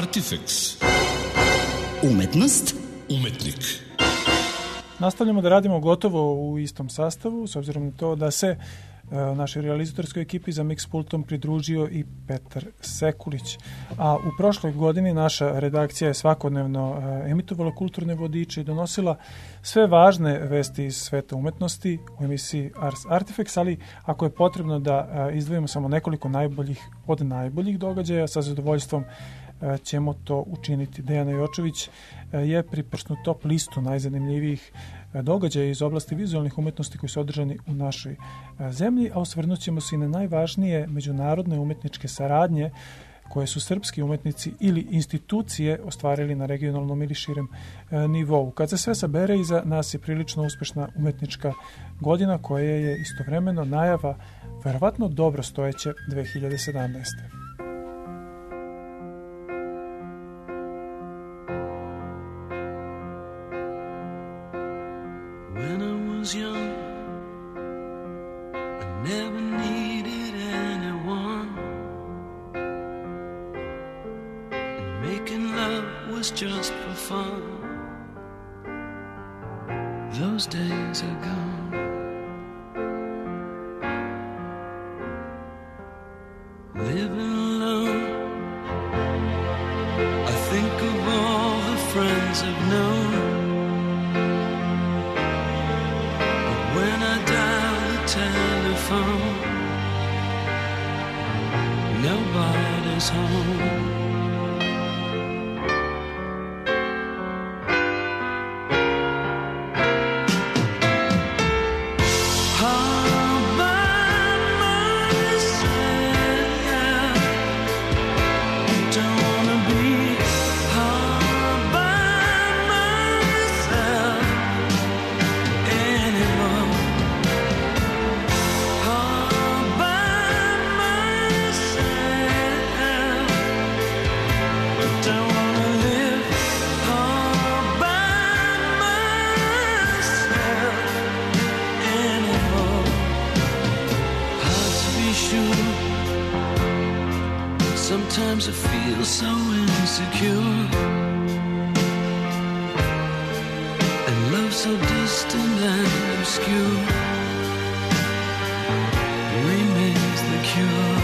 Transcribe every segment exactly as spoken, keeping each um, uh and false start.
Artifeks. Umetnost. Umetnik. Nastavljamo da radimo gotovo u istom sastavu, s obzirom na to da se uh, našoj realizatorskoj ekipi za Mix Pultom pridružio i Petar Sekulić. A u prošloj godini naša redakcija je svakodnevno uh, emitovala kulturne vodiče i donosila sve važne vesti iz sveta umetnosti u emisiji Ars Artifeks, ali ako je potrebno da uh, izdvojimo samo nekoliko najboljih od najboljih događaja, sa zadovoljstvom uh, ćemo to učiniti. Dejana Jočević uh, je priprsnu top listu najzanimljivijih događaja iz oblasti vizualnih umetnosti koji su održani u našoj zemlji, a osvrnut ćemo se i na najvažnije međunarodne umetničke saradnje koje su srpski umetnici ili institucije ostvarili na regionalnom ili širem nivou. Kad se sve sabere, iza nas je prilično uspešna umetnička godina koja je istovremeno najava verovatno dobro stojeće dve hiljade sedamnaeste. Young, I never needed anyone, and making love was just for fun. Those days are gone. Living alone, I think of all the friends I've known. Telephone, nobody's home. Sometimes I feel so insecure, and love so distant and obscure remains the cure.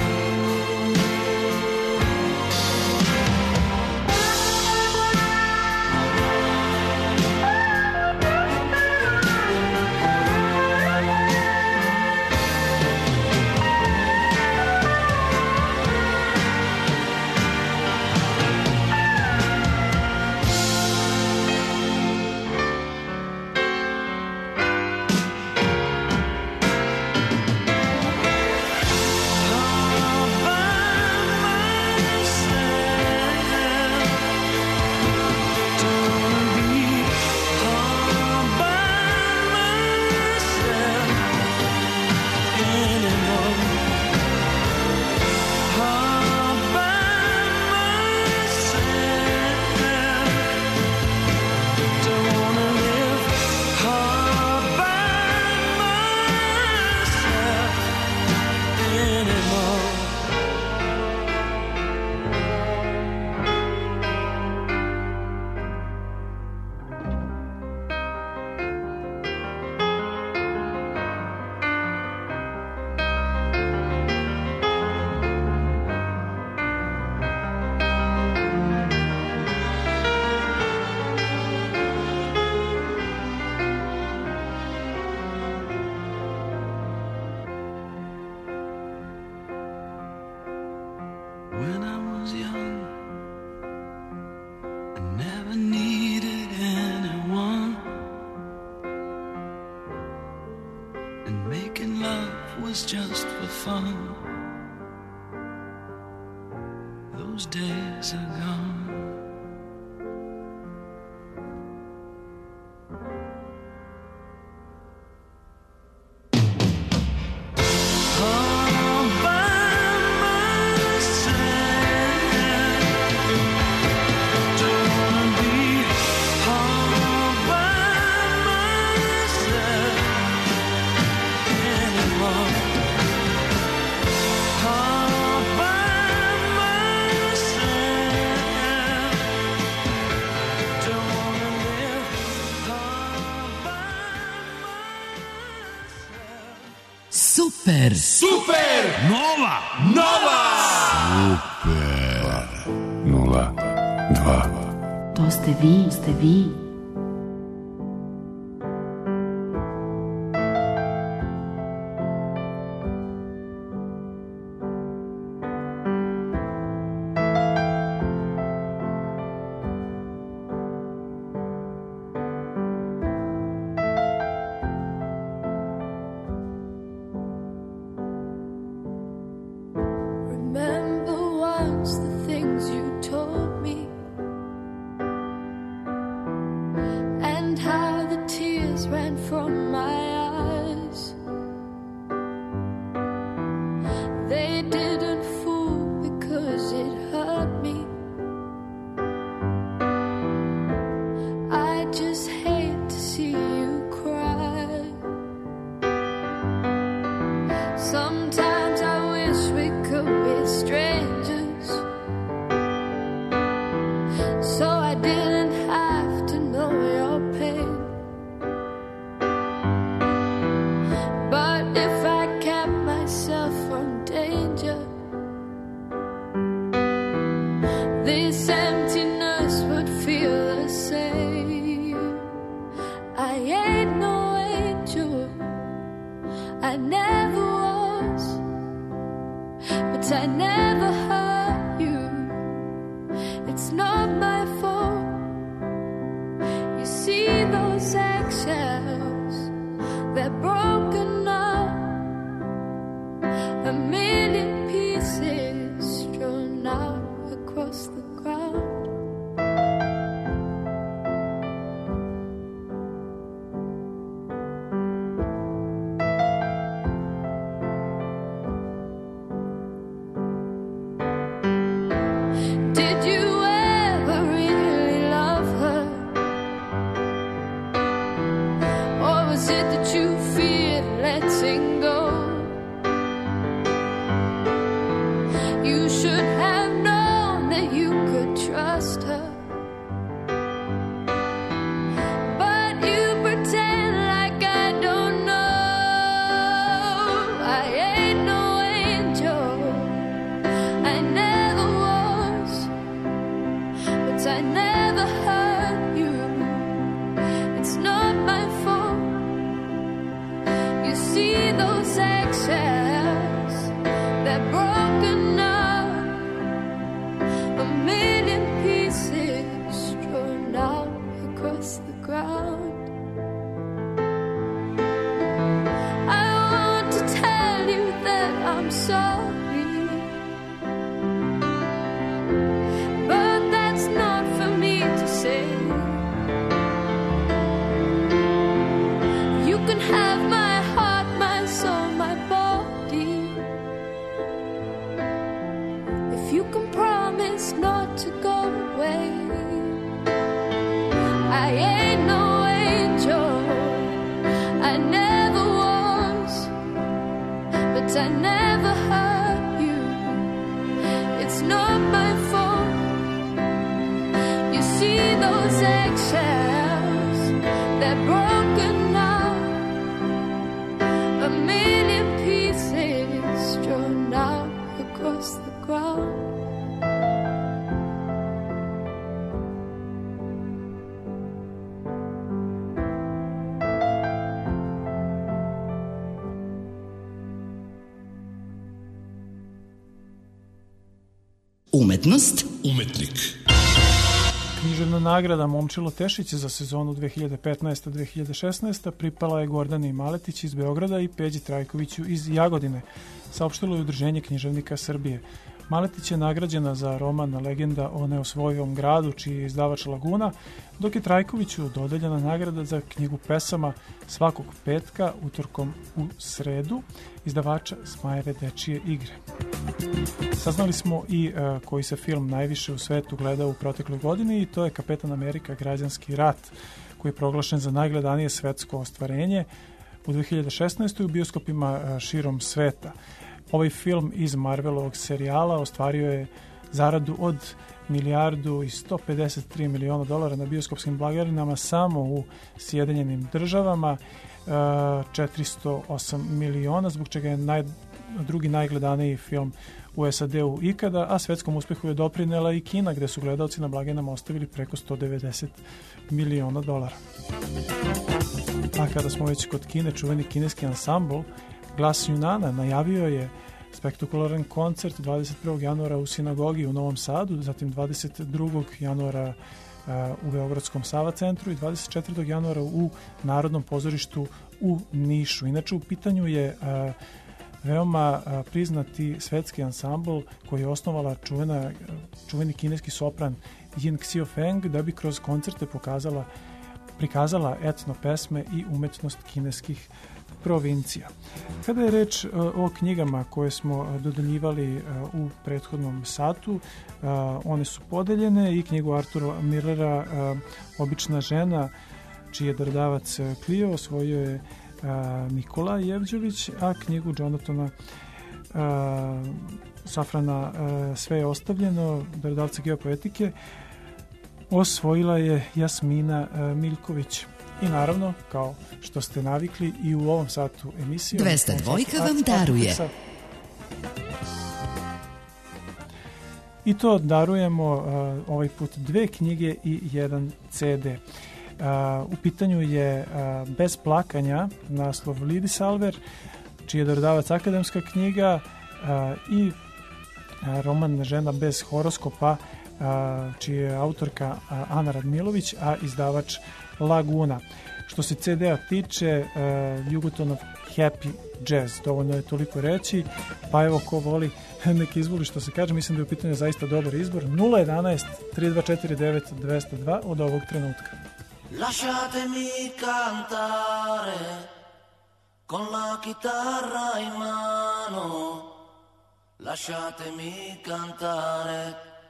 Super! Super! Nova! Nova! Super! Nula, dva. To ste vi, ste vi. Umetnost, umetnik. Književna nagrada Momčilo Tešić za sezonu dve hiljade petnaeste dve hiljade šesnaeste pripala je Gordani Maletić iz Beograda i Peđi Trajkoviću iz Jagodine, saopštilo je Udruženje književnika Srbije. Maletić je nagrađena za roman Legenda o neosvojivom gradu, čiji je izdavač Laguna, dok je Trajkoviću dodeljena nagrada za knjigu pesama Svakog petka, utorkom u sredu, izdavača Zmajeve dečije igre. Saznali smo i uh, koji se film najviše u svetu gleda u protekloj godini i to je Kapetan Amerika građanski rat, koji je proglašen za najgledanije svetsko ostvarenje u dve hiljade šesnaestoj u bioskopima uh, širom sveta. Ovaj film iz Marvelovog serijala ostvario je zaradu od milijardu i sto pedeset tri miliona dolara na bioskopskim blagajnama samo u Sjedinjenim državama četiristo osam miliona, zbog čega je naj, drugi najgledaniji film u S A D-u ikada, a svetskom uspehu je doprinela i Kina, gde su gledalci na blagajnama ostavili preko sto devedeset miliona dolara. A kada smo već kod Kine, čuveni kineski ansambl Glas Junana najavio je spektakularan koncert dvadeset prvog januara u sinagogi u Novom Sadu, zatim dvadeset drugog januara u Beogradskom Sava centru i dvadeset četvrtog januara u Narodnom pozorištu u Nišu. Inače, u pitanju je a, veoma a, priznati svetski ansambl koji je osnovala čuvena, čuveni kineski sopran Yin Xiaofeng, da bi kroz koncerte pokazala, prikazala etno pesme i umetnost kineskih provincija. Kada je reč uh, o knjigama koje smo uh, dodeljivali uh, u prethodnom satu, uh, one su podeljene i knjigu Artura Millera uh, Obična žena, čiji je dardavac uh, Clio, osvojio je uh, Nikola Jevđović, a knjigu Jonathana uh, Safrana uh, Sve je ostavljeno, dardavca geopoetike, osvojila je Jasmina uh, Miljković. I naravno, kao što ste navikli i u ovom satu emisije... dvesta dva vam daruje. I to darujemo uh, ovaj put dve knjige i jedan C D. Uh, u pitanju je uh, Bez plakanja, naslov Lidi Salver, čiji je dardavac akademska knjiga, uh, i uh, roman Žena bez horoskopa, uh, čiji je autorka uh, Ana Radmilović, a izdavač Laguna. Što se C D-a tiče, uh, Jugotonov Happy Jazz, dovoljno je toliko reći, pa evo ko voli nek izvoli, što se kaže, mislim da je u pitanju zaista dobar izbor. Nula jedanaest tri dva četiri devet dve zero dva od ovog trenutka. Lasciatemi cantare con la chitarra in mano, lasciatemi cantare,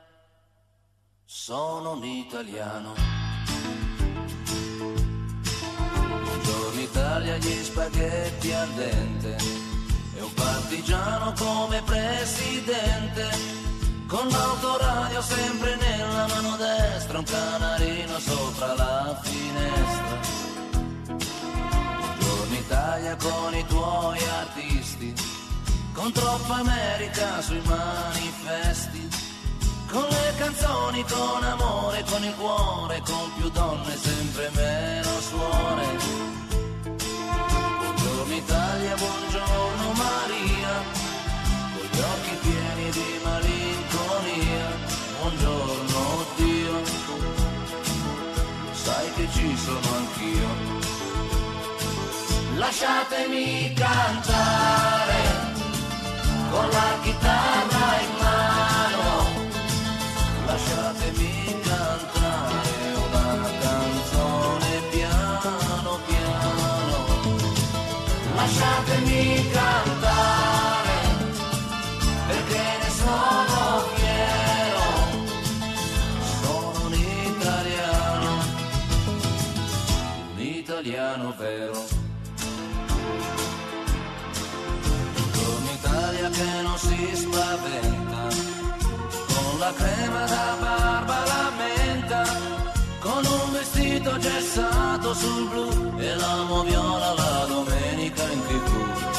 sono un italiano. Buongiorno Italia, gli spaghetti al dente e un partigiano come presidente, con l'autoradio sempre nella mano destra, un canarino sopra la finestra. Buongiorno Italia con i tuoi artisti, con troppa America sui manifesti, con le canzoni, con amore, con il cuore, con più donne, sempre meno suore. Buongiorno Italia, buongiorno Maria, con gli occhi pieni di malinconia. Buongiorno Dio, sai che ci sono anch'io. Lasciatemi cantare con la chitarra in mano, lasciatemi cantare una canzone piano piano, lasciatemi cantare perché ne sono fiero, sono un italiano, un italiano vero. Buongiorno Italia che non si spaventa, la crema da barba la menta, con un vestito gessato sul blu e l'amo viola la domenica in tv.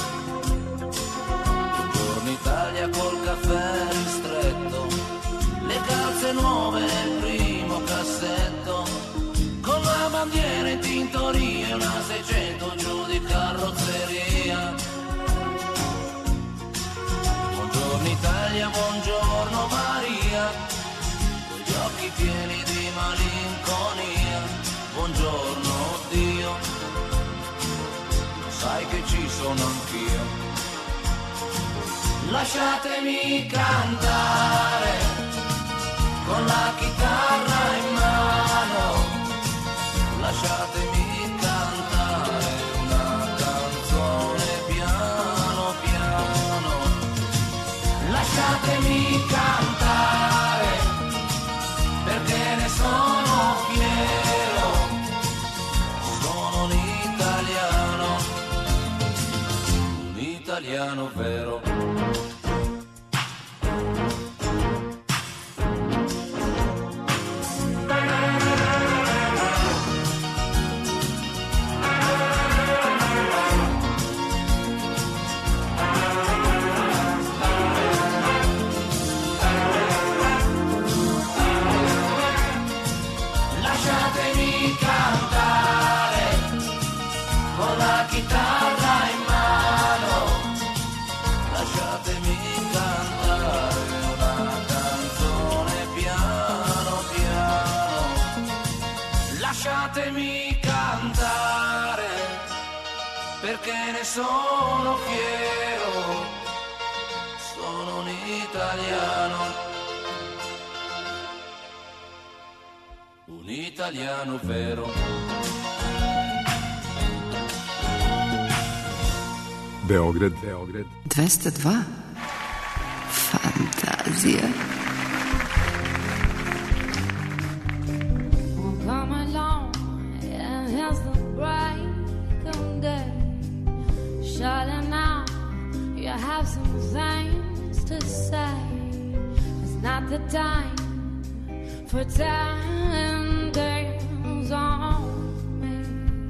Buongiorno Italia col caffè ristretto, le calze nuove nel primo cassetto, con la bandiera in tintoria e una seicento giù di carrozzeria. Buongiorno Italia, buongiorno Maria, con gli occhi pieni di malinconia. Buongiorno Dio, sai che ci sono anch'io. Lasciatemi cantare con la chitarra in mano, lasciatemi cantare una canzone piano piano, lasciatemi cantare perché ne sono fiero, sono un italiano, un italiano vero. lasciatemi cantare una canzone piano piano, lasciatemi cantare perché ne sono fiero, sono un italiano, un italiano vero. Beograd, Beograd. dvesta dva. Fantazija. Come along, and here's the break of day. Shutting out, you have some things to say. It's not the time for telling tales on me.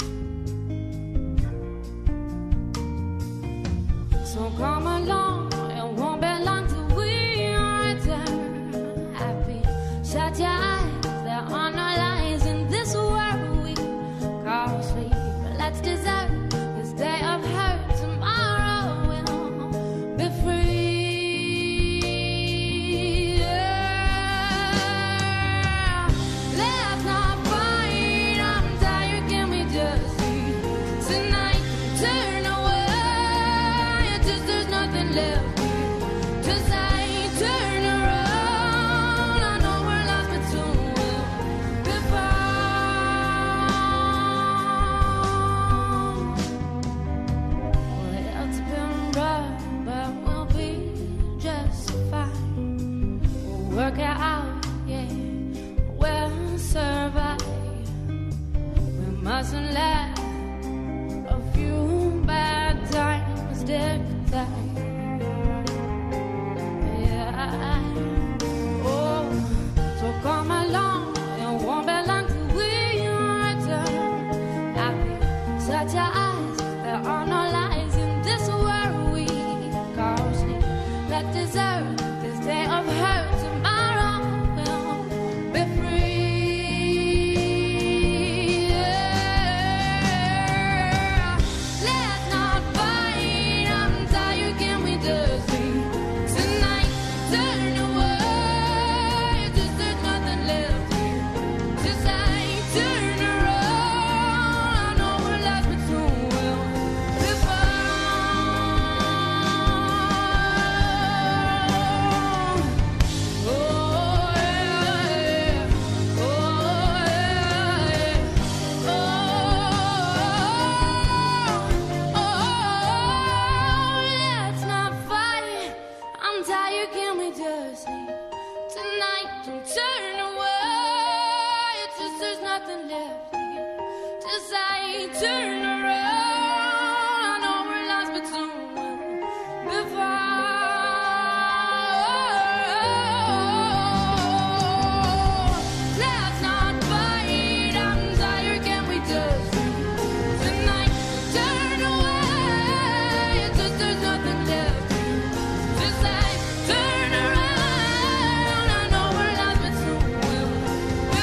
So come along, it won't be long till we return. Happy, shut your eyes, there are no lies in this world we call sleep. Let's deserve this day of hurt. Tomorrow we'll be free. Yeah. Let's not fight, I'm tired, can we just see tonight? Turn away, just there's nothing left here to say. Turn around, I know we're lost, but soon we'll be found. Well, it's been rough, but we'll be just fine. We'll work it out, yeah, we'll survive. We mustn't let a few bad times dictate. Yeah. Oh, so come along, it won't be long till we return. Happy, shut your eyes, there are no lies in this world we call sleep. Let's deserve this day of hurt. Tomorrow we'll be free. Yeah. Let's not fight, I'm tired, can we just see tonight? Turn away, just there's nothing left here to say. Turn around, I know we're lost, but soon we'll be found. Oh yeah, oh yeah, oh, oh, let's not fight. I'm tired, can we just sleep tonight? Don't turn away, it's just there's nothing left here to say. Turn around, I know we're lost, but soon we'll be found. Let's not fight, I'm tired, can we just sleep tonight? Turn away, it's just there's nothing left here to say. Turn around, I know we're lost, but soon we'll be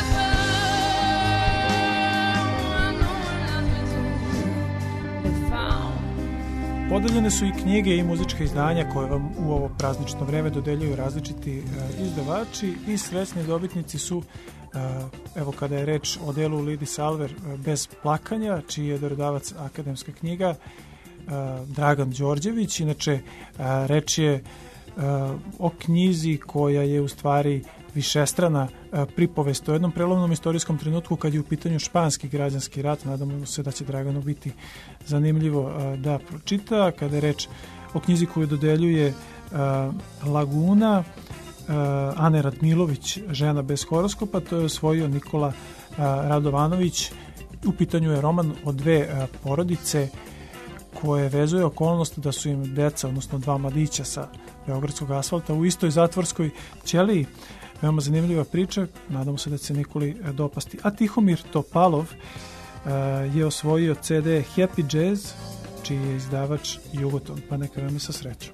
found. I know we're lost, but soon we'll be found. Podeljene su i knjige i muzička izdanja koje vam u ovo praznično vreme dodeljuju različiti uh, izdavači i srećni dobitnici su, uh, evo kada je reč o delu Lidi Salver, uh, Bez plakanja, čiji je dodavac akademska knjiga, uh, Dragan Đorđević. Inače, uh, reč je uh, o knjizi koja je u stvari višestrana uh, pripovest o jednom prelomnom istorijskom trenutku kad je u pitanju španski građanski rat. Nadamo se da će Draganu biti zanimljivo uh, da pročita. Kada je reč o knjizi koju dodeljuje uh, Laguna, uh, Ane Radmilović, Žena bez horoskopa, to je osvojio Nikola uh, Radovanović. U pitanju je roman o dve uh, porodice koje vezuje okolnost da su im deca, odnosno dva mladića sa beogradskog asfalta u istoj zatvorskoj ćeliji. Veoma zanimljiva priča, nadamo se da će se Nikoli dopasti. A Tihomir Topalov uh, je osvojio ce de Happy Jazz, čiji je izdavač Jugoton, pa neka vam je sa srećom.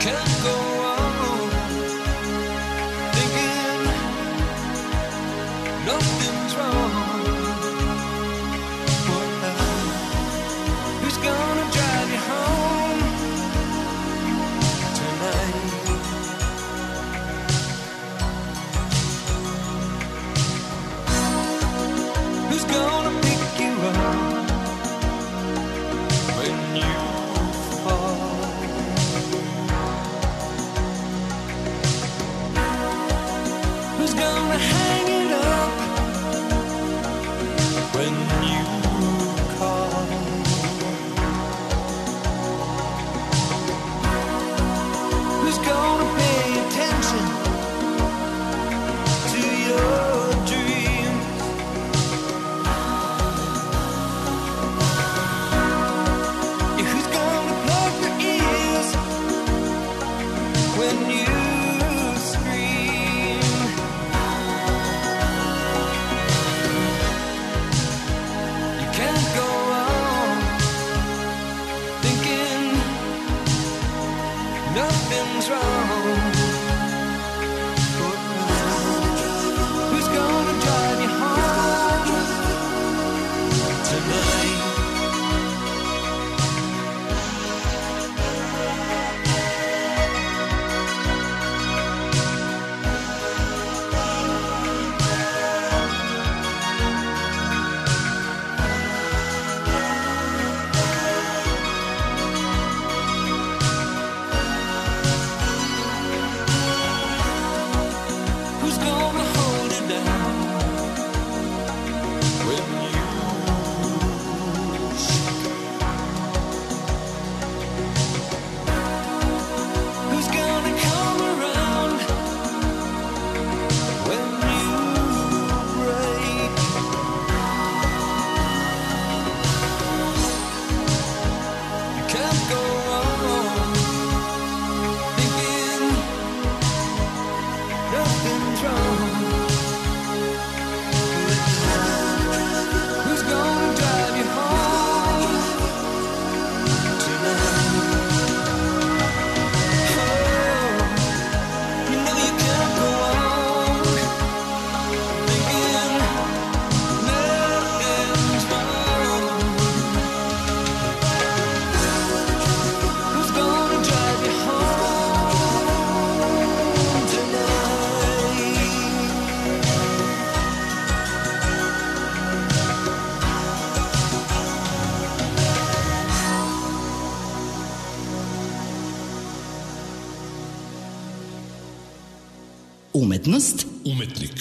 can't go on thinking nothing's wrong. Who's gonna drive you home tonight? Who's gonna pick you up when you fall? Who's gonna hang it up when you call? Who's gonna pay attention to your dreams? Yeah, who's gonna plug their ears when you scream? You can't go on thinking nothing's wrong. Who's gonna drive you home tonight? Who's gonna hold it down when you shake? Who's gonna come around when you break? You can't go on thinking nothing's wrong. Who's gonna drive you home tonight? Oh, you know you can't go on thinking nothing's wrong. Who's gonna drive you home tonight? Umetnost Umetnik.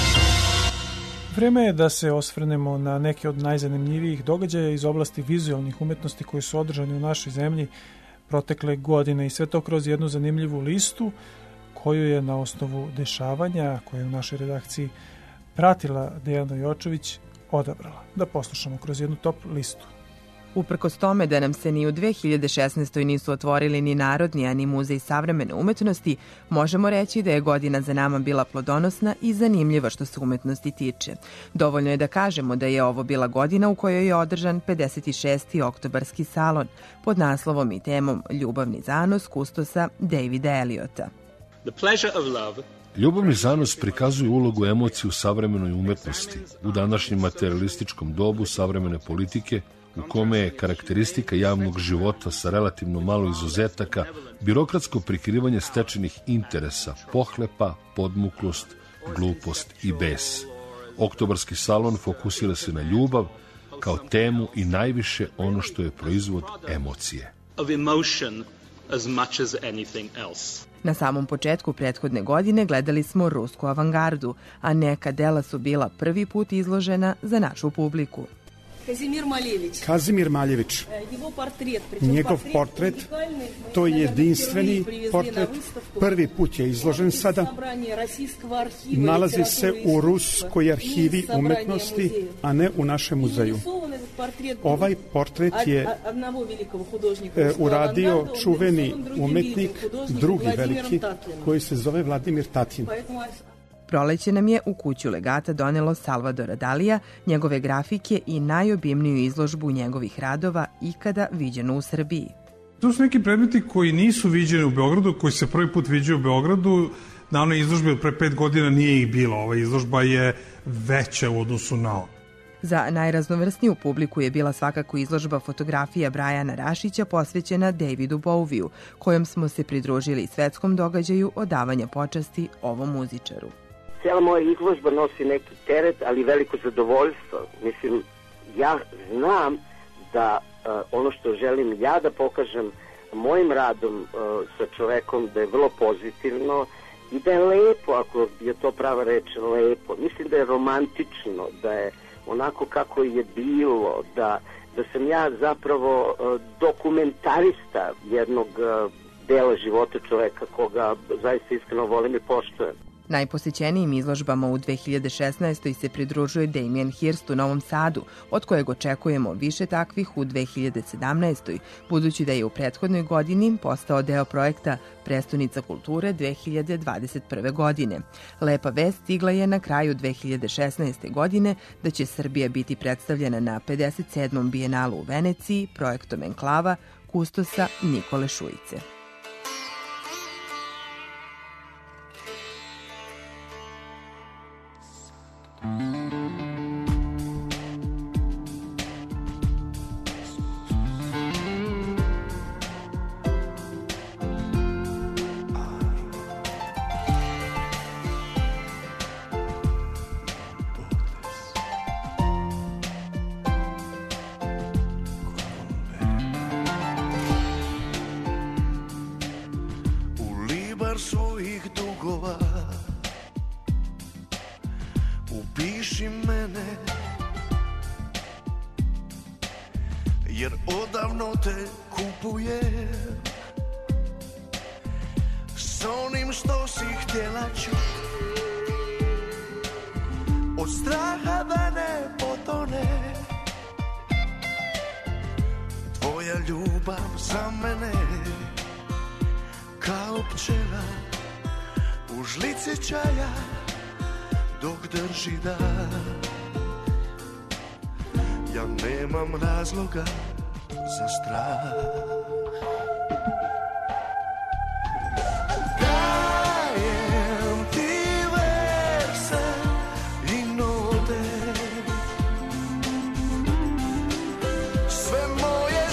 Vreme je da se osvrnemo na neke od najzanimljivijih događaja iz oblasti vizualnih umetnosti koji su održani u našoj zemlji protekle godine i sve to kroz jednu zanimljivu listu koju je na osnovu dešavanja koje je u našoj redakciji pratila Dejana Jočović odabrala. Da poslušamo kroz jednu top listu. Uprkos tome da nam se ni u dve hiljade šesnaestoj nisu otvorili ni Narodni, a ni Muzej savremene umetnosti, možemo reći da je godina za nama bila plodonosna i zanimljiva što se umetnosti tiče. Dovoljno je da kažemo da je ovo bila godina u kojoj je održan pedeset šesti oktobarski salon pod naslovom i temom Ljubavni zanos kustosa Davida Eliota. The pleasure of love. Ljubavni zanos prikazuje ulogu emocije u savremenoj umetnosti, u današnjem materialističkom dobu savremene politike, u kome je karakteristika javnog života sa relativno malo izuzetaka birokratsko prikrivanje stečenih interesa, pohlepa, podmuklost, glupost i bes. Oktobarski salon fokusira se na ljubav kao temu i najviše ono što je proizvod emocije. Of emotion as much as anything else. Na samom početku prethodne godine gledali smo rusku avangardu, a neka dela su bila prvi put izložena za našu publiku. Kazimir Maljević. Kazimir Maljević. Njegov portret, to je jedinstveni portret, prvi put je izložen sada. Nalazi se u Ruskoj arhivi umetnosti, a ne u našem muzeju. Ovaj portret je e, uradio čuveni umetnik, drugi veliki, koji se zove Vladimir Tatin. Proleće nam je u kuću legata donelo Salvadora Dalija, njegove grafike i najobimniju izložbu njegovih radova ikada viđenu u Srbiji. To su neki predmeti koji nisu viđeni u Beogradu, koji se prvi put viđaju u Beogradu. Na onoj izložbi od pre pet godina nije ih bilo. Ova izložba je veća u odnosu na ovo. Za najraznovrsniju publiku je bila svakako izložba fotografija Brajana Rašića posvećena Davidu Bowieu, kojom smo se pridružili svetskom događaju odavanja počasti ovom muzičaru. Cijela moja izložba nosi neki teret, ali veliko zadovoljstvo. Mislim, ja znam da uh, ono što želim ja da pokažem mojim radom uh, sa čovekom da je vrlo pozitivno i da je lepo, ako je to prava reč, lepo. Mislim da je romantično, da je onako kako je bilo, da, da sam ja zapravo uh, dokumentarista jednog uh, dela života čoveka koga zaista iskreno volim i poštujem. Najposećenijim izložbama u dve hiljade šesnaestoj se pridružuje Damien Hirst u Novom Sadu, od kojeg očekujemo više takvih u dve hiljade sedamnaestoj, budući da je u prethodnoj godini postao deo projekta Prestonica kulture dve hiljade dvadeset prve. godine. Lepa vest stigla je na kraju dve hiljade šesnaeste. godine da će Srbija biti predstavljena na pedeset sedmom bijenalu u Veneciji projektom Enklava kustosa Nikole Šujice. Svojih dugova upiši mene, jer odavno te kupujem s onim što si htjela čuti, od straha da ne potone tvoja ljubav za mene. Kao pčela u žlici čaja dok drži dan, ja nemam razloga za strah. Dajem ti verse i note, sve moje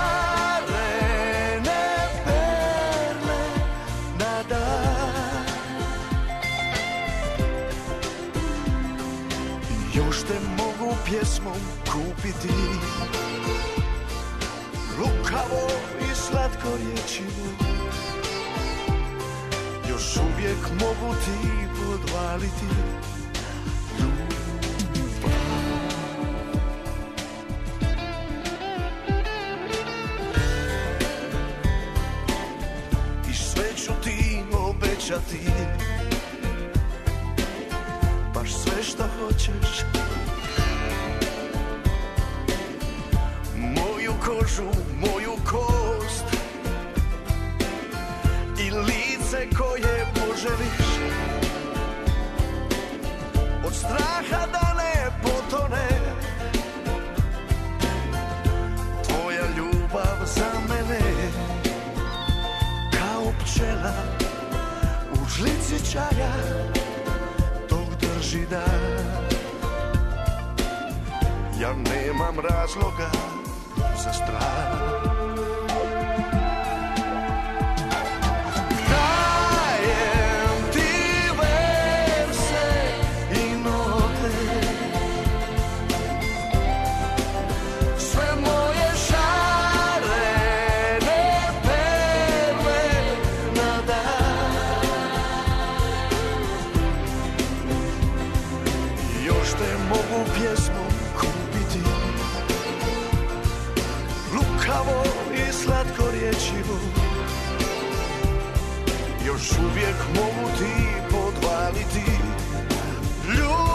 pjesmom kupiti, lukavo i slatko riječivo, još uvijek mogu ti podvaliti ljubav. I sve ću ti obećati, baš sve što hoćeš, kožu, moju kost i lice koje poželiš, od straha da ne potone tvoja ljubav za mene. Kao pčela u žlici čaja dok drži dan, ja nemam razloga za strah. Dajem ti verse i note, sve moje šarene perle na dan, još te mogu pjesmom kupiti, lukavo i slatko riječivo, još uvijek mogu ti podvaliti ljubav.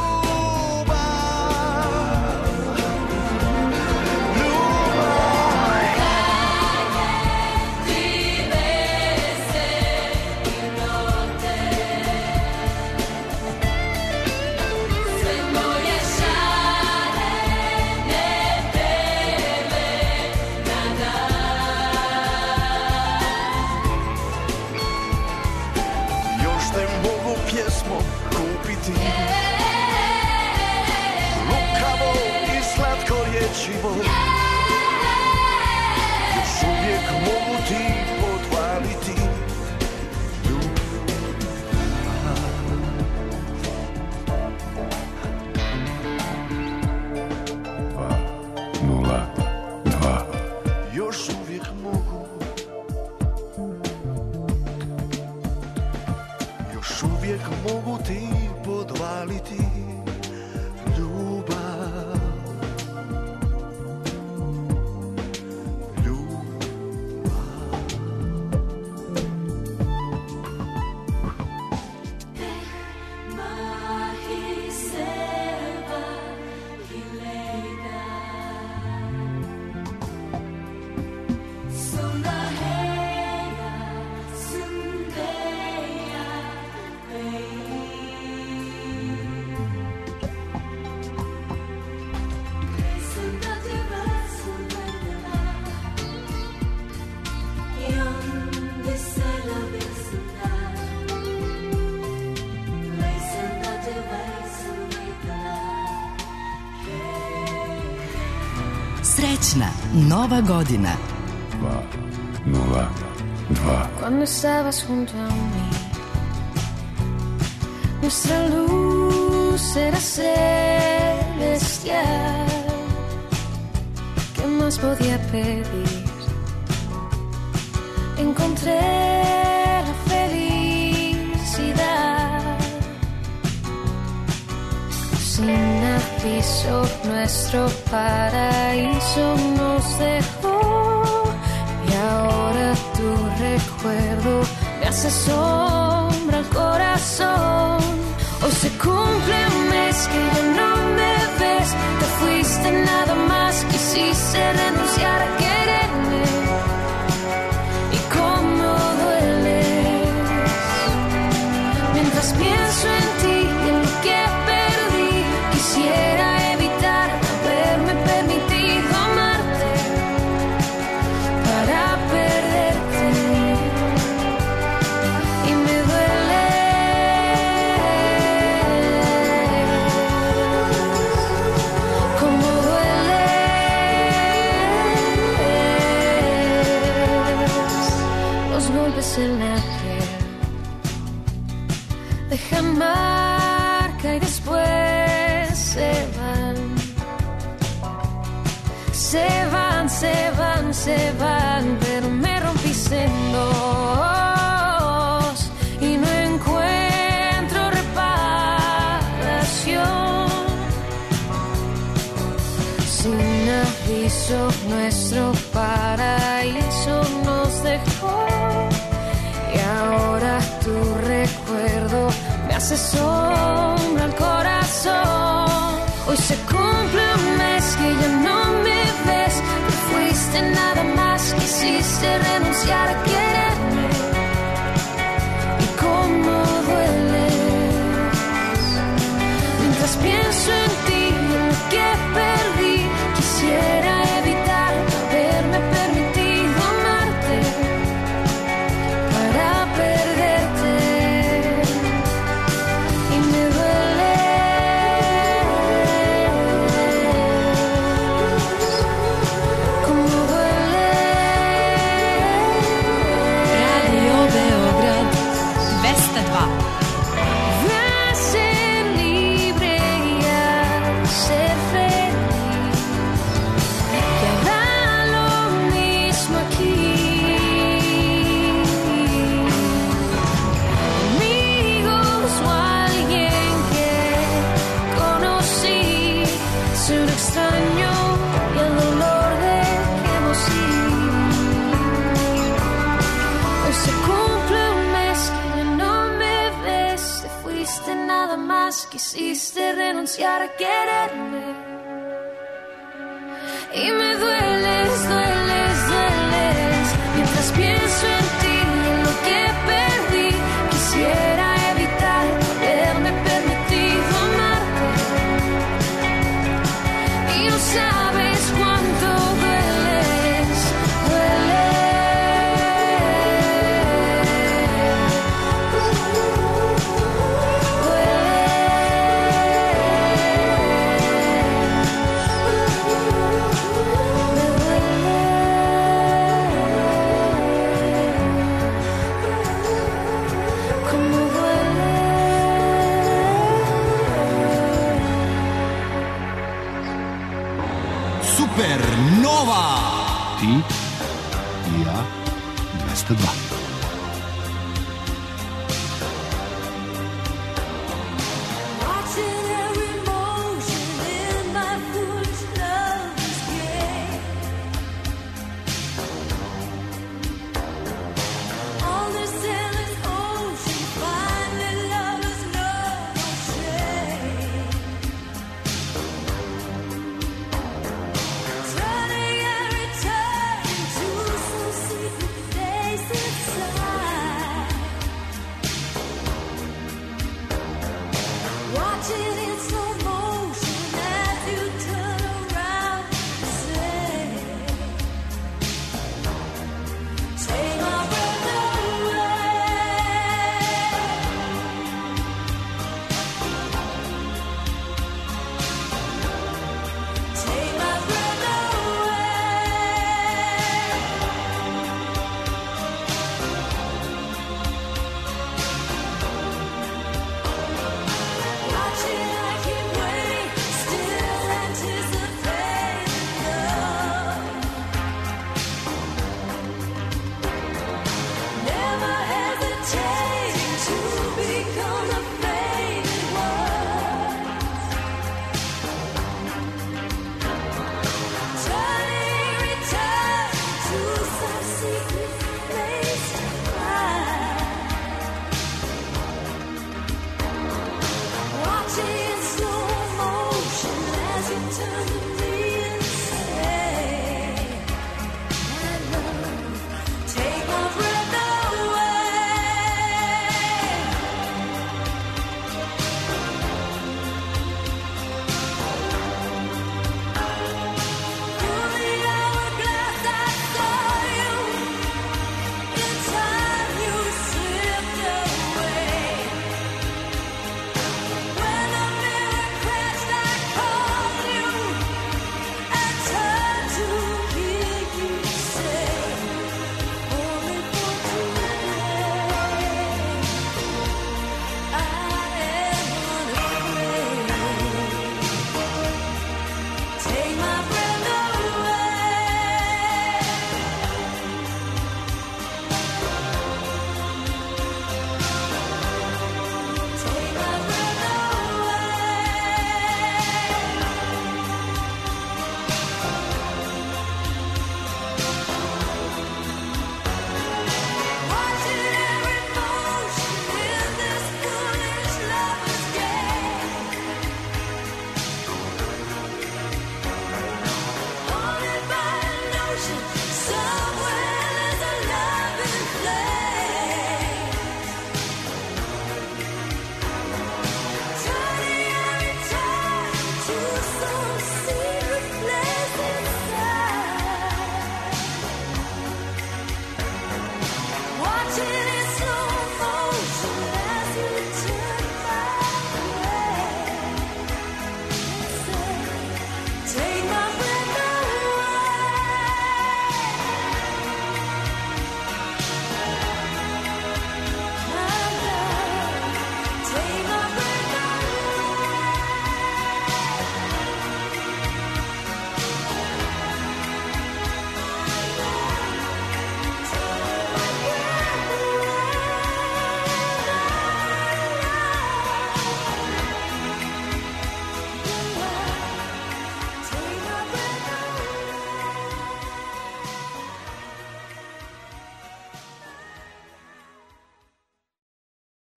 uvijek mogu ti podvaliti ljubav. Srećna Nova godina. dva nula dva. Cuando estabas junto a mí, nuestra luz era celestial. ¿Qué más podía pedir? Encontré la felicidad. Sin aviso, nuestro paraíso nos dejó. Y ahora tu recuerdo me hace sombra al corazón. Hoy se cumple un mes que ya no me ves. Te fuiste, nada más quisiste renunciar a quererme. Y cómo dueles mientras pienso en ti y en lo que perdí. Quisiera evitar haberme permitido amarte para perderte. Y me duele como dueles los golpes en la piel. Dejan marca y después se van. Se van, se van, se van, pero me rompiste en dos y no encuentro reparación. Sin aviso, nuestro paraíso nos dejó. Y ahora tu recuerdo me hace sombra al corazón. Hoy se cumple un mes que ya no me ves. Te fuiste, nada más quisiste renunciar a quererme. Y cómo dueles mientras pienso en ti y en lo que perdí. Quisiera evitar haberme permitido amarte para perderte. Y me duele como duele Radio Beograd dvesta dva. ser libre y a ser feliz. Queda lo mismo aquí. Amigos o alguien que conocí, soy un extraño y el dolor de que hemos ido. Hoy se cumple un mes que ya no me ves. Te fuiste, nada más quisiste renunciar a quererme. Y me dueles, dueles, dueles mientras pienso en ti y en lo que perdí. Quisiera evitar haberme permitido amarte. Y no sabes cuánto dueles, como duele. Supernova. Ti i ja dvesta dva.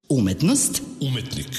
Umetnost. Umetnik.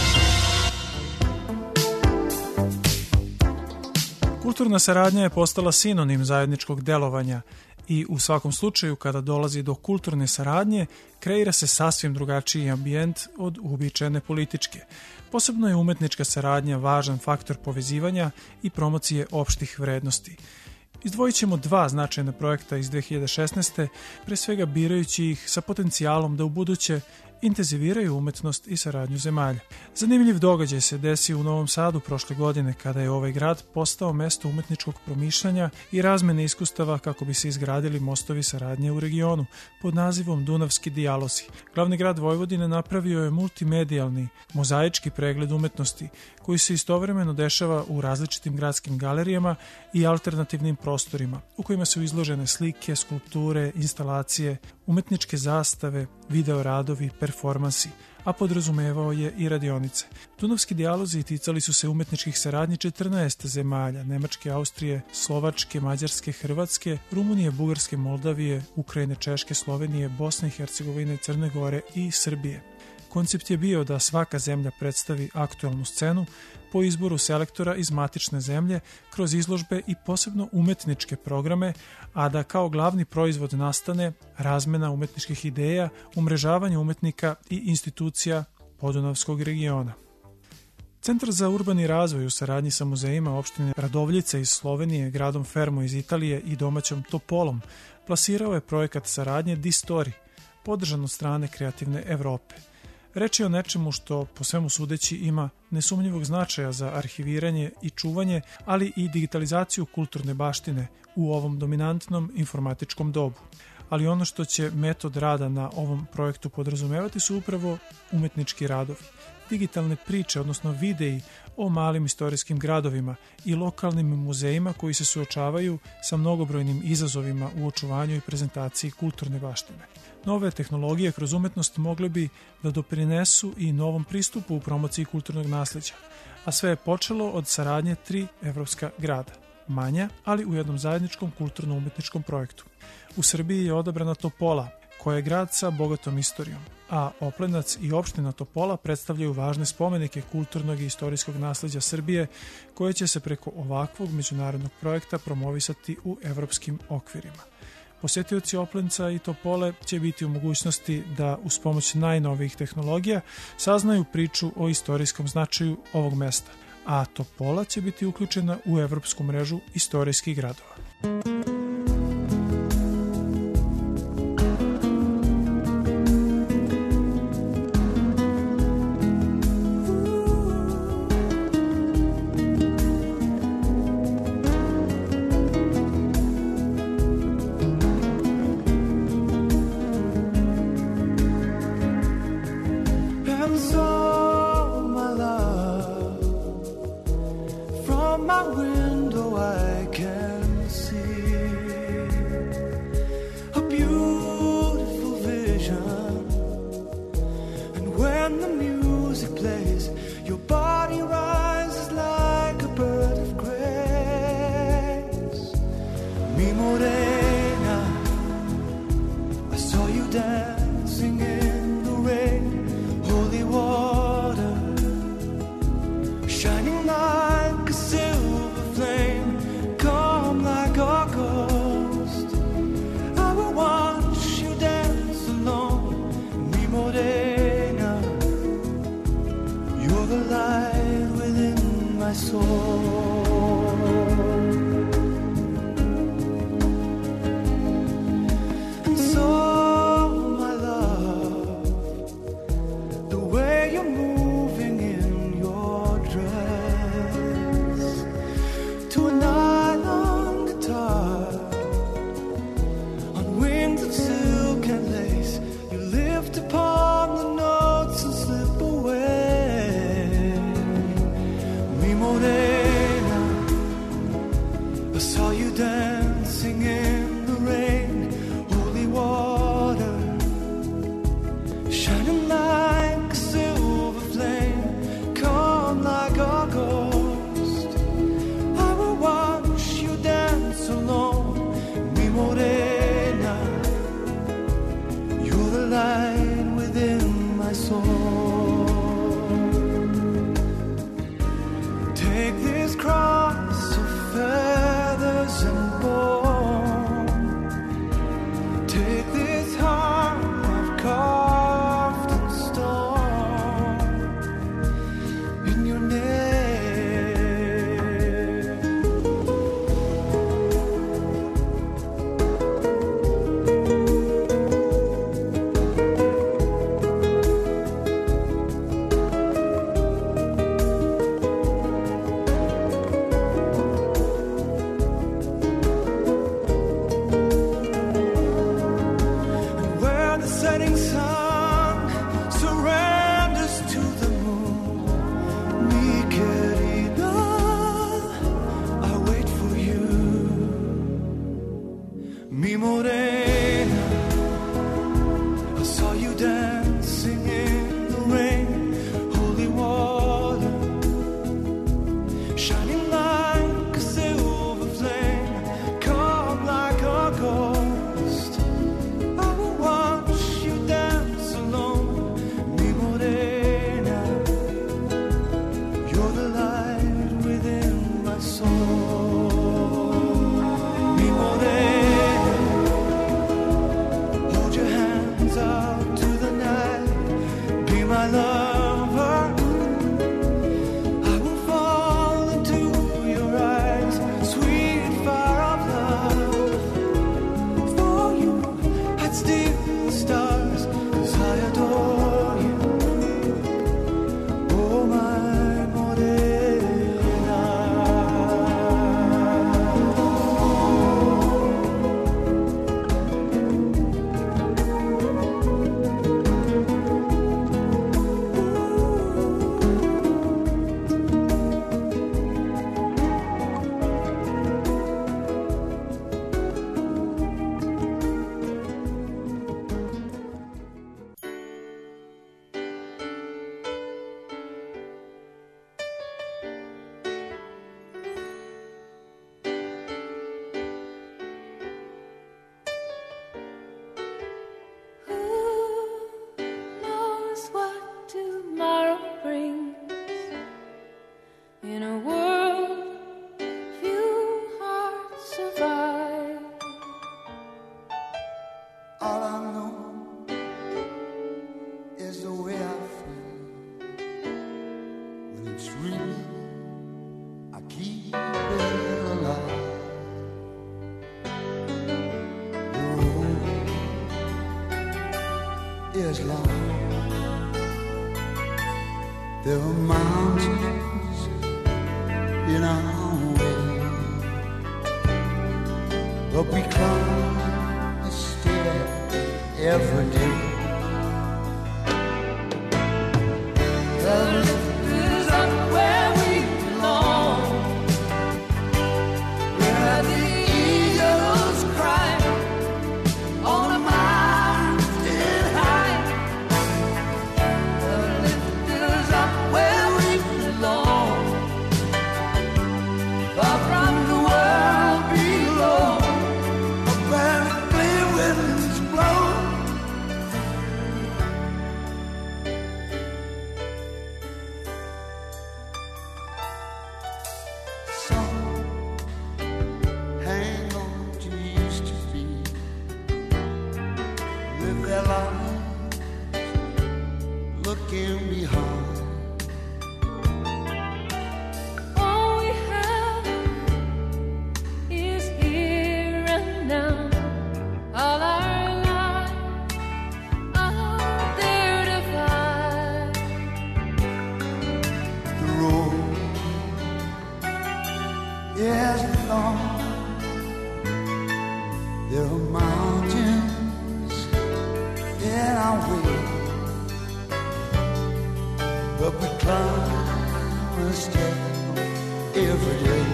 Kulturna saradnja je postala sinonim zajedničkog delovanja i u svakom slučaju kada dolazi do kulturne saradnje kreira se sasvim drugačiji ambijent od uobičajene političke. Posebno je umetnička saradnja važan faktor povezivanja i promocije opštih vrednosti. Izdvojit ćemo dva značajna projekta iz dve hiljade šesnaeste, pre svega birajući ih sa potencijalom da u buduće intenziviraju umetnost i saradnju zemalja. Zanimljiv događaj se desio u Novom Sadu prošle godine kada je ovaj grad postao mesto umetničkog promišljanja i razmene iskustava kako bi se izgradili mostovi saradnje u regionu pod nazivom Dunavski dijalozi. Glavni grad Vojvodine napravio je multimedijalni, mozaički pregled umetnosti koji se istovremeno dešava u različitim gradskim galerijama i alternativnim prostorima u kojima su izložene slike, skulpture, instalacije, umetničke zastave, videoradovi, performansi, a podrazumevao je i radionice. Dunavski dijalozi ticali su se umetničkih saradnji četrnaest zemalja, Nemačke, Austrije, Slovačke, Mađarske, Hrvatske, Rumunije, Bugarske, Moldavije, Ukrajine, Češke, Slovenije, Bosne i Hercegovine, Crne Gore i Srbije. Koncept je bio da svaka zemlja predstavi aktuelnu scenu po izboru selektora iz matične zemlje kroz izložbe i posebno umetničke programe, a da kao glavni proizvod nastane razmena umetničkih ideja, umrežavanje umetnika i institucija Podunavskog regiona. Centar za urbani razvoj u saradnji sa muzejima opštine Radovljice iz Slovenije, gradom Fermo iz Italije i domaćom Topolom plasirao je projekat saradnje Distori, podržan od strane Kreativne Evrope. Reč je o nečemu što, po svemu sudeći, ima nesumnjivog značaja za arhiviranje i čuvanje, ali i digitalizaciju kulturne baštine u ovom dominantnom informatičkom dobu. Ali ono što će metod rada na ovom projektu podrazumevati su upravo umetnički radovi. Digitalne priče, odnosno videi o malim istorijskim gradovima i lokalnim muzejima koji se suočavaju sa mnogobrojnim izazovima u očuvanju i prezentaciji kulturne baštine. Nove tehnologije kroz umetnost mogle bi da doprinesu i novom pristupu u promociji kulturnog nasleđa, a sve je počelo od saradnje tri evropska grada, manja, ali u jednom zajedničkom kulturno-umetničkom projektu. U Srbiji je odabrana Topola, koja je grad sa bogatom istorijom, a Oplenac i opština Topola predstavljaju važne spomenike kulturnog i istorijskog nasleđa Srbije, koje će se preko ovakvog međunarodnog projekta promovisati u evropskim okvirima. Posetioci Oplenca i Topole će biti u mogućnosti da uz pomoć najnovijih tehnologija saznaju priču o istorijskom značaju ovog mesta, a Topola će biti uključena u evropsku mrežu istorijskih gradova. light within my soul. setting sun surrenders to the moon. Mi querida, I wait for you. Mi morena, I saw you dancing in the rain. Holy water, shining like a silver flame. Come like a ghost, I will watch you dance alone. Mi morena, you're the light within my soul. Mi morena, hold your hands out to the night. Be my lover, I will fall into your eyes. Sweet fire of love, for you I'd steal the stars, 'cause I adore you. Oh my morena. Knows what tomorrow brings in a world few hearts survive. All I know is the way I feel when it's real. I keep it alive. The road is long. There are mountains in our way, but we climb a stair every day. The lift is up where we belong, where the eagles cry on a mountain high. The lift is up where we belong, far from the world below, where the clear winds blow. Some hang on to used to be, live their lives looking behind. all we have is here and now. All our lives are there to find. The road is long. There are mountains in our way, but we climb a step every day.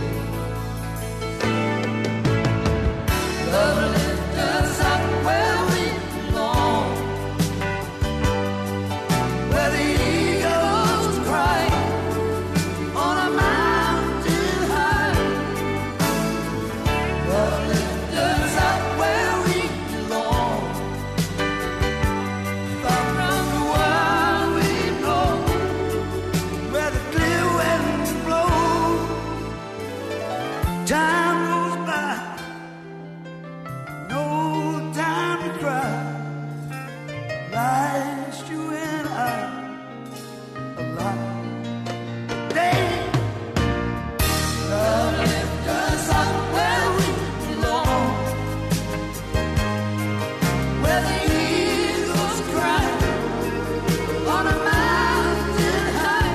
Love lift us up where we belong, where the eagles cry on a mountain high. Love lift us up where we belong, far from the world we know, Where the clear winds blow. Time goes by, no time to cry. Life's you and I alive. Day, love lift us up where we belong, where the eagles cry on a mountain high.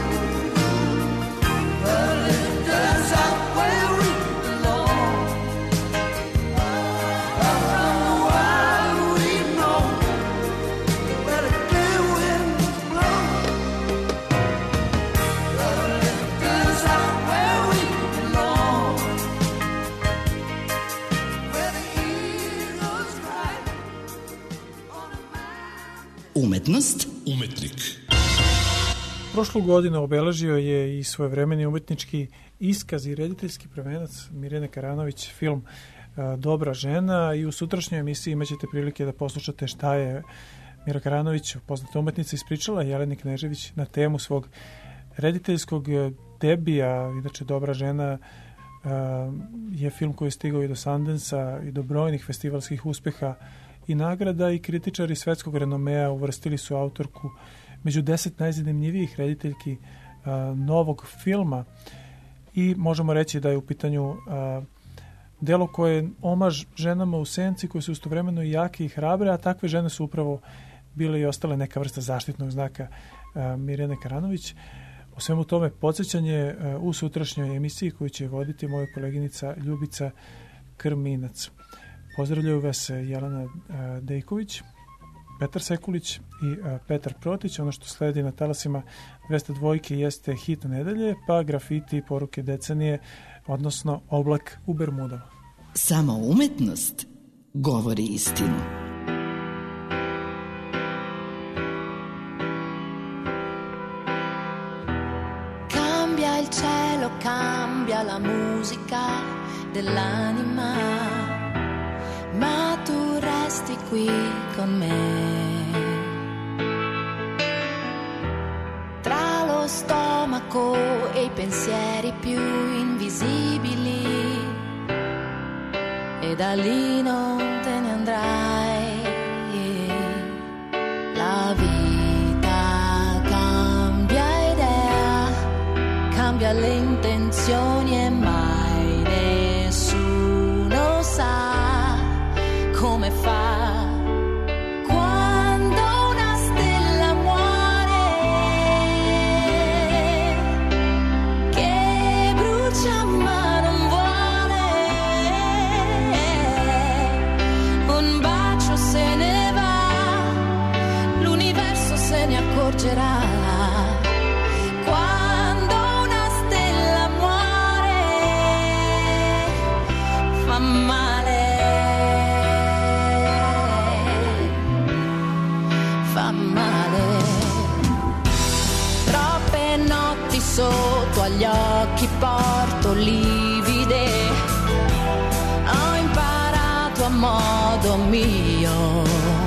Love lift us up where we belong, far from the world we know, Umetnost. Umetnik. Prošlu godinu obeležio je i svojevremeni umetnički iskaz i rediteljski prvenac Mirjane Karanović, film Dobra žena, i u sutrašnjoj emisiji imaćete prilike da poslušate šta je Mira Karanović, poznata umetnica, ispričala Jeleni Knežević na temu svog rediteljskog debija. Inače, Dobra žena je film koji je stigao i do Sundance-a i do brojnih festivalskih uspeha i nagrada, i kritičari svetskog renomea uvrstili su autorku među deset najzanimljivijih rediteljki novog filma, i možemo reći da je u pitanju delo koje je omaž ženama u senci, koje su istovremeno i jake i hrabre, a takve žene su upravo bile i ostale neka vrsta zaštitnog znaka Mirjane Karanović. O svemu tome podsjećanje u sutrašnjoj emisiji koju će voditi moja koleginica Ljubica Krminac. Pozdravljaju vas Jelena Dejković, Petar Sekulić i Petar Protić. Ono što sledi na talasima dvesta dva jeste hit nedelje, pa grafiti i poruke decenije, odnosno Oblak u Bermudama. Samo umetnost govori istinu. Cambia il cielo, cambia la musica dell'anima, ma tu resti qui con me. Tra lo stomaco e i pensieri più invisibili, e da lì non te ne andrai. La vita cambia idea, cambia le intenzioni e mai nessuno sa come fa quando una stella muore, che brucia ma non vuole. Un bacio se ne va, l'universo se ne accorgerà. Quando una stella muore, fa male. Sotto agli occhi porto livide, ho imparato a modo mio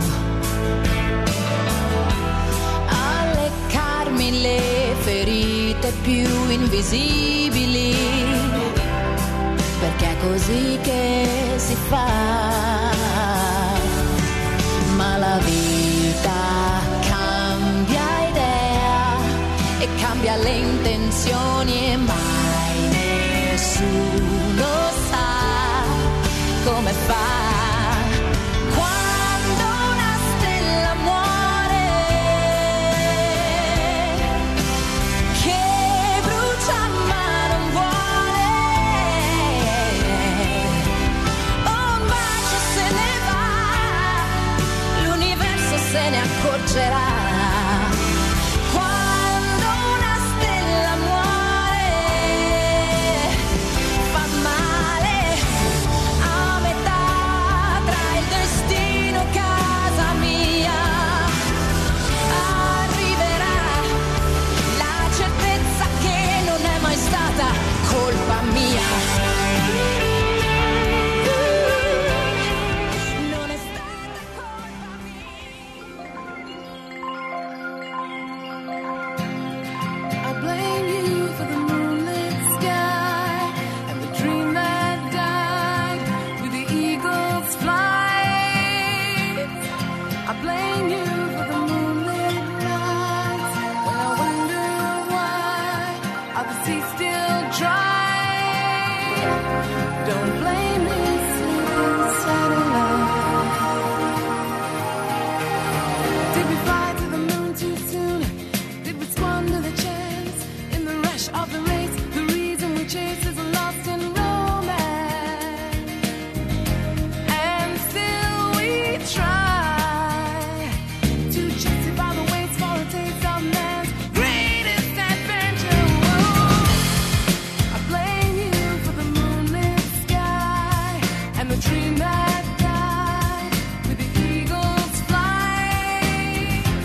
a leccarmi le ferite più invisibili, perché è così che si fa. Ma la vita cambia idea e cambia le intenzioni e mai nessuno sa come fa quando una stella muore, che brucia ma non vuole. Un bacio se ne va, l'universo se ne accorgerà. Colpa mia. Non è stata colpa mia. I blame you for the moonlit sky and the dream that died with the eagle's flight. I blame you for the moonlit nights when I wonder why are the seas still dry. Don't blame me, sleeping satellite. Did we fly to the moon too soon? Did we squander the chance in the rush of the race? The reason we chase is lost in romance, and still we try to justify the waits for a taste of man's greatest adventure. Whoa. I blame you for the moonlit sky and the dream that died with the eagle's flight.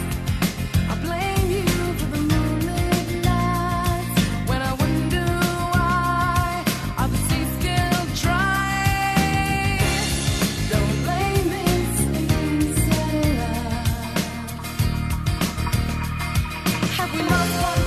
lost one